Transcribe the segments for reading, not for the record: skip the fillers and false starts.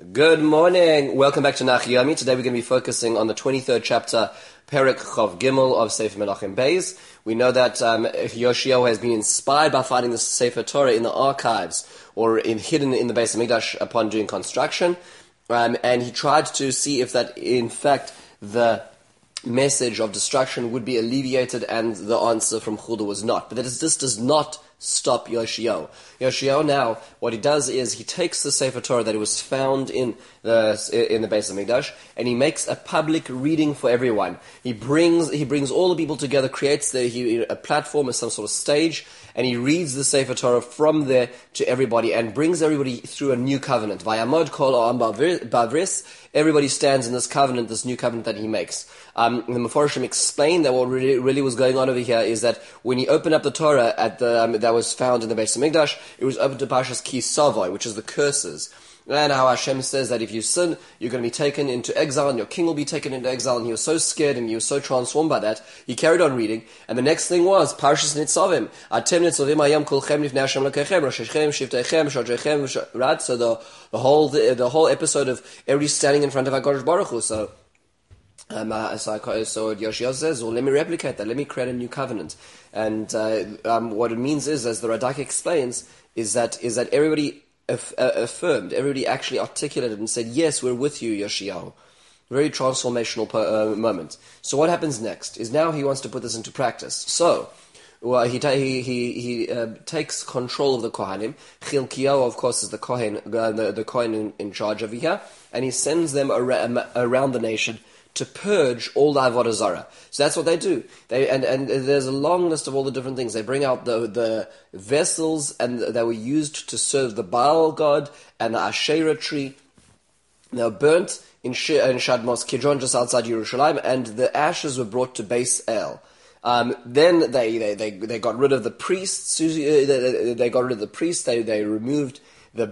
Good morning. Welcome back to Nach Yomi. Today we're going to be focusing on the 23rd chapter, Perek Chav Gimel of Sefer Menachem Beis. We know that Yoshiyahu has been inspired by finding the Sefer Torah in the archives or hidden in the Beis Hamikdash upon doing construction, and he tried to see if that, in fact, the message of destruction would be alleviated, and the answer from Chudah was not. But this does not stop Yoshiyahu. Yoshiyahu now, what he does is he takes the Sefer Torah that was found in the Beis Hamikdash, and he makes a public reading for everyone. He brings all the people together, creates a platform as some sort of stage, and he reads the Sefer Torah from there to everybody and brings everybody through a new covenant. Vayamod kol ha'am ba'avris. Everybody stands in this covenant, this new covenant that he makes. The Meforshim explain that what really was going on over here is that when he opened up the Torah that was found in the Beis Hamikdash, it was open to Parshas Ki Savo, which is the curses. And how Hashem says that if you sin, you're going to be taken into exile, and your king will be taken into exile. And he was so scared, and he was so transformed by that, he carried on reading. And the next thing was Parshas Nitzavim. Atem Nitzavim Hayam Kulchem Nifnei Hashem Lekechem Roshechem Shiftechem Shadrechem. Right. So the whole episode of everybody standing in front of HaKadosh Baruch Hu. So Yoshiyahu says, well, let me replicate that. Let me create a new covenant. And what it means is, as the Radak explains, is that everybody affirmed, everybody actually articulated and said, yes, we're with you, Yoshiyahu. Very transformational moment. So what happens next is now he wants to put this into practice. So he takes control of the Kohanim. Chilkiyahu, of course, is the Kohen in charge over here, and he sends them around the nation to purge all the Avodah Zarah. So that's what they do. And there's a long list of all the different things. They bring out the vessels that were used to serve the Baal god and the Asherah tree. They were burnt in Shadmos Kidron, just outside Yerushalayim, and the ashes were brought to Beis El. Then they got rid of the priests. They got rid of the priests. They removed the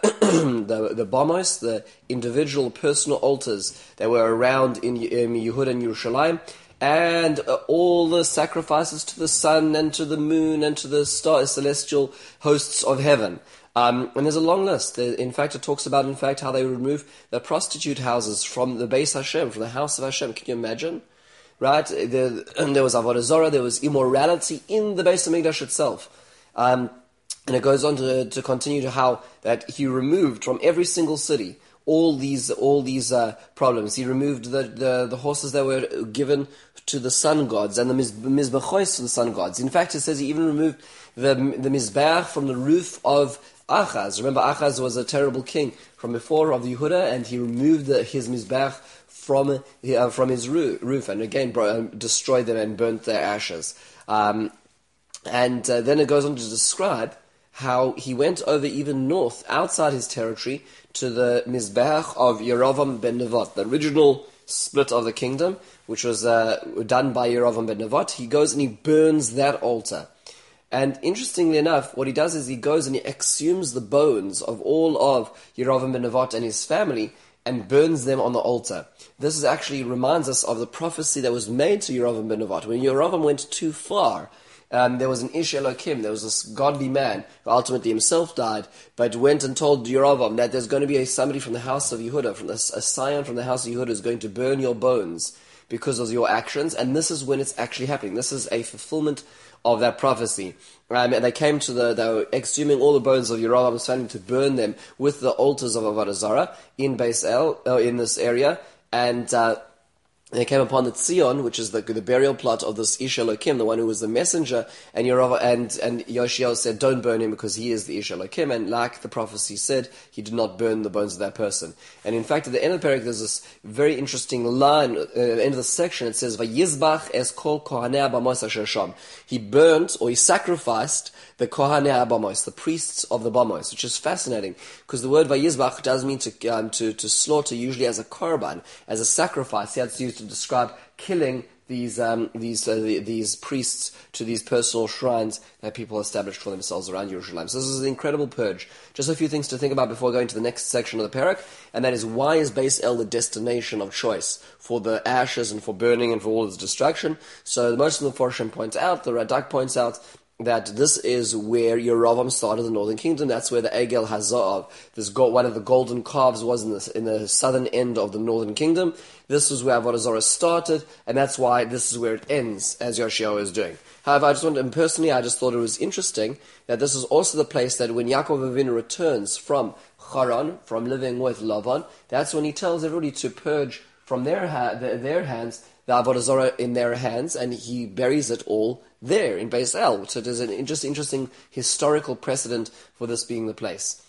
bamos, the individual personal altars that were around in Yehuda and Yerushalayim, and all the sacrifices to the sun and to the moon and to the celestial hosts of heaven. And there's a long list. In fact, it talks about how they remove the prostitute houses from the Beis Hashem, from the house of Hashem. Can you imagine? Right? There was Avodah Zarah, there was immorality in the Beis Hamikdash itself. And it goes on to continue to how that he removed from every single city all these problems. He removed the horses that were given to the sun gods and the mizbachos to the sun gods. In fact, it says he even removed the mizbach from the roof of Achaz. Remember, Achaz was a terrible king from before of the Yehuda, and he removed his mizbach from his roof, and again destroyed them and burnt their ashes. And then it goes on to describe how he went over even north, outside his territory, to the Mizbeach of Yerovam ben Nevat, the original split of the kingdom, which was done by Yerovam ben Nevat. He goes and he burns that altar. And interestingly enough, what he does is he goes and he exhumes the bones of all of Yerovam ben Nevat and his family and burns them on the altar. This actually reminds us of the prophecy that was made to Yerovam ben Nevat. When Yerovam went too far, there was an Ish Elokim, there was this godly man who ultimately himself died, but went and told Yerovam that there's going to be somebody from the house of Yehuda, a scion from the house of Yehuda is going to burn your bones because of your actions, and this is when it's actually happening. This is a fulfillment of that prophecy. And they came they were exhuming all the bones of Yerovam's family to burn them with the altars of Avodah Zarah in Beis El, in this area, and they came upon the Tzion, which is the burial plot of this Ish Elokim, the one who was the messenger, and Yoshiyahu said, don't burn him because he is the Ish Elokim, and like the prophecy said, he did not burn the bones of that person. And in fact, at the end of the parak, there's this very interesting line, at the end of the section, it says, Vayizbach es kol kohanei abamos asher sham. He burnt, or he sacrificed, the kohanei abamos, the priests of the bamos, which is fascinating, because the word Vayizbach does mean to slaughter, usually as a korban, as a sacrifice. He had to use to describe killing these priests to these personal shrines that people established for themselves around Yerushalayim. So this is an incredible purge. Just a few things to think about before going to the next section of the parak, and that is, why is Beis El the destination of choice for the ashes and for burning and for all its destruction? So most of the Meforshim point out, the Radak points out, that this is where Yerovam started the northern kingdom. That's where the Egel Hazav, one of the golden calves, was in the southern end of the northern kingdom. This is where Avodah Zarah started, and that's why this is where it ends, as Yoshiyahu is doing. However, I just thought it was interesting that this is also the place that when Yaakov Avinu returns from Haran, from living with Lavan, that's when he tells everybody to purge from their hands the Avodah Zarah in their hands, and he buries it all there in Beis El. So there's an interesting historical precedent for this being the place.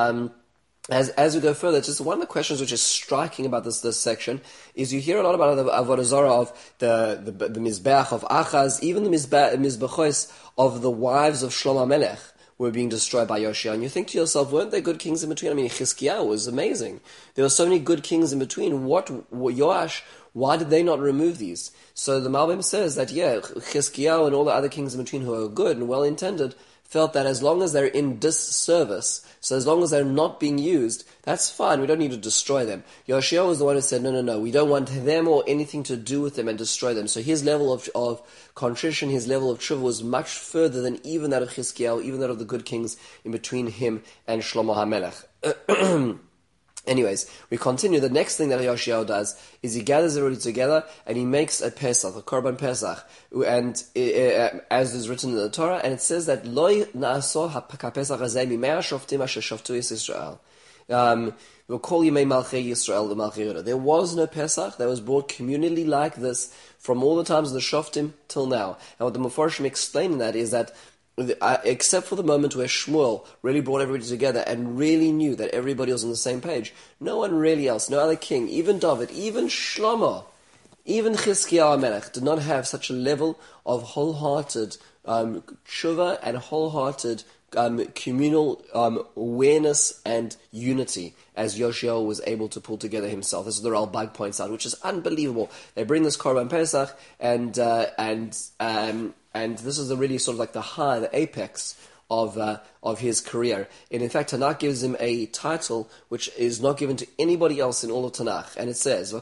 As we go further, just one of the questions which is striking about this section is you hear a lot about the Avodah Zarah of the Mizbeach of Achaz, even the Mizbechos of the wives of Shlomo Melech were being destroyed by Yoshia. And you think to yourself, weren't there good kings in between? I mean, Chizkiyahu was amazing. There were so many good kings in between. Yoash, why did they not remove these? So the Malbim says that, Chizkiyahu and all the other kings in between who are good and well-intended felt that as long as they're in disservice, so as long as they're not being used, that's fine, we don't need to destroy them. Yoshia was the one who said, no, we don't want them or anything to do with them and destroy them. So his level of contrition, his level of tshuva was much further than even that of Chizkiyahu, even that of the good kings in between him and Shlomo HaMelech. Anyways, we continue. The next thing that Yoshiyahu does is he gathers everybody together and he makes a Pesach, a Korban Pesach, and as is written in the Torah, and it says that Loi na'aso ha'pesach hazeh mimei hashoftim asher shoftu es Yisrael. We'll call Yimei Malchei Yisrael the Malchei Yehuda. There was no Pesach that was brought communally like this from all the times of the Shoftim till now. And what the Mefarshim explain in that is that except for the moment where Shmuel really brought everybody together and really knew that everybody was on the same page, no one really else, no other king, even David, even Shlomo, even Chizkiyahu Melech did not have such a level of wholehearted tshuva and wholehearted communal awareness and unity as Yoshiyahu was able to pull together himself. This is the Ralbag points out, which is unbelievable. They bring this Korban Pesach and this is really sort of like the apex of his career. And in fact, Tanakh gives him a title which is not given to anybody else in all of Tanakh. And it says,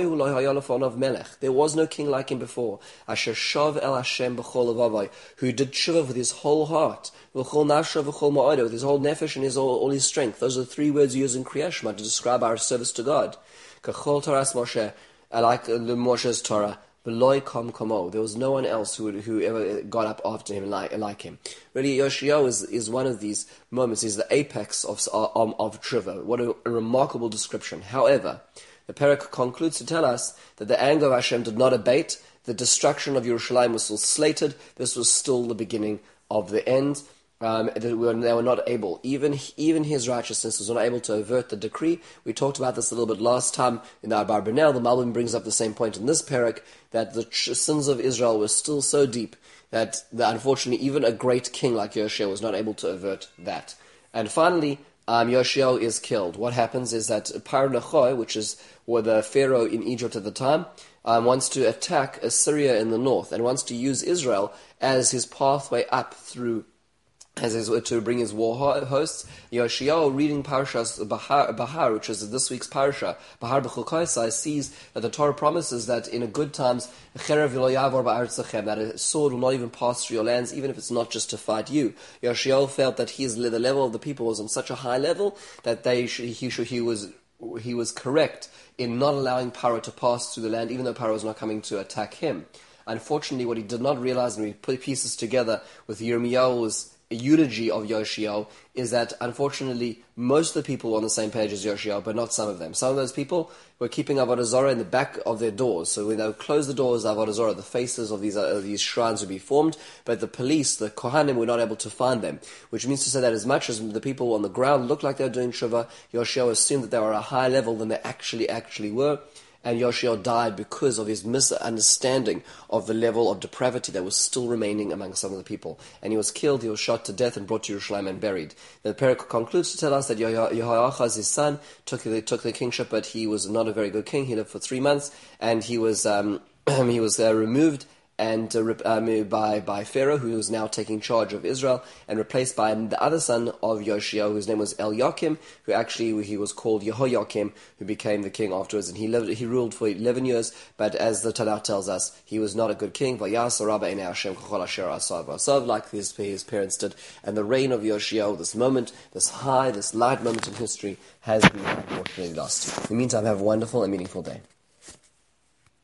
there was no king like him before, Asher shav el Hashem b'chol levavai, who did tshuva with his whole heart, v'chol nafsho v'chol ma'odo, with his whole nefesh and all his strength. Those are the three words used in Kriyat Shema to describe our service to God. Kachol Toras Moshe, like Moshe's Torah, V'loi kom komo. There was no one else who ever got up after him like him. Really, Yoshiyahu is one of these moments. He's the apex of tshuva. What a remarkable description. However, the Perek concludes to tell us that the anger of Hashem did not abate. The destruction of Yerushalayim was still slated. This was still the beginning of the end. They were not able, even his righteousness was not able to avert the decree. We talked about this a little bit last time in the Abarbanel. The Malbim brings up the same point in this parak, that the sins of Israel were still so deep that unfortunately even a great king like Yoshiyahu was not able to avert that. And finally, Yoshiyahu is killed. What happens is that Paro Necho, which is the pharaoh in Egypt at the time, wants to attack Assyria in the north and wants to use Israel as his pathway up through, to bring his war hosts. Yoshiyahu, reading Parshas Bahar, which is this week's Parsha, Bahar B'chukaisai, sees that the Torah promises that in a good times, that a sword will not even pass through your lands, even if it's not just to fight you. Yoshiyahu felt that the level of the people was on such a high level that he was correct in not allowing Paro to pass through the land, even though Paro was not coming to attack him. Unfortunately, what he did not realize, and we put pieces together with Yirmiyahu's eulogy of Yoshiyahu, is that unfortunately most of the people were on the same page as Yoshiyahu, but not some of them. Some of those people were keeping Avodah Zarah in the back of their doors. So when they would close the doors of Avodah Zarah, the faces of these shrines would be formed, but the police, the Kohanim, were not able to find them. Which means to say that as much as the people on the ground looked like they were doing Shuvah, Yoshiyahu assumed that they were at a higher level than they actually were. And Yoshiyahu died because of his misunderstanding of the level of depravity that was still remaining among some of the people. And he was killed, he was shot to death and brought to Yerushalayim and buried. The Perek concludes to tell us that Yehoiachaz, his son, took the kingship, but he was not a very good king. He lived for 3 months, and he was removed and by Pharaoh, who was now taking charge of Israel, and replaced by the other son of Yoshia, whose name was Eliakim, who actually he was called Yehoiakim, who became the king afterwards, and he ruled for 11 years. But as the Tanakh tells us, he was not a good king. Like his parents did, and the reign of Yoshia, this moment, this high, this light moment in history, has been unfortunately lost. In the meantime, have a wonderful and meaningful day.